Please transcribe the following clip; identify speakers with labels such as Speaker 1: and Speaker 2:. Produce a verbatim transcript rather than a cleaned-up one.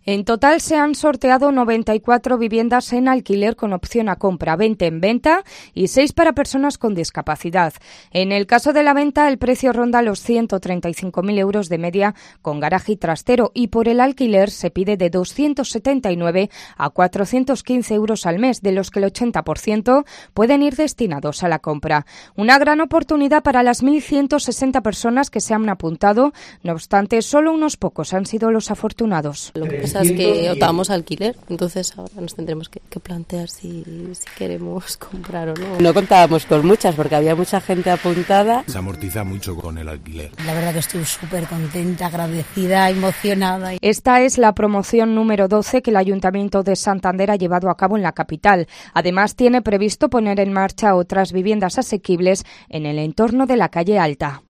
Speaker 1: En total se han sorteado noventa y cuatro viviendas en alquiler con opción a compra, veinte en venta y seis para personas con discapacidad. En el caso de la venta, el precio ronda los ciento treinta y cinco mil euros de media con garaje y trastero, y por el alquiler se pide de doscientos setenta y nueve a cuatrocientos quince euros al mes, de los que el ochenta por ciento pueden ir destinados a la compra. Una gran oportunidad para las mil ciento sesenta personas que se han apuntado. No obstante, solo unos pocos han sido los afortunados.
Speaker 2: Lo que pasa es que optamos alquiler, entonces ahora nos tendremos que, que plantear si, si queremos comprar o no.
Speaker 3: No contábamos con muchas porque había mucha gente apuntada.
Speaker 4: Se amortiza mucho con el alquiler.
Speaker 5: La verdad que estoy súper contenta, agradecida, emocionada.
Speaker 1: Esta es la promoción número doce que el Ayuntamiento de Santander ha llevado a cabo en la capital. Además, tiene previsto poner en marcha otras viviendas asequibles en el entorno de la calle Alta.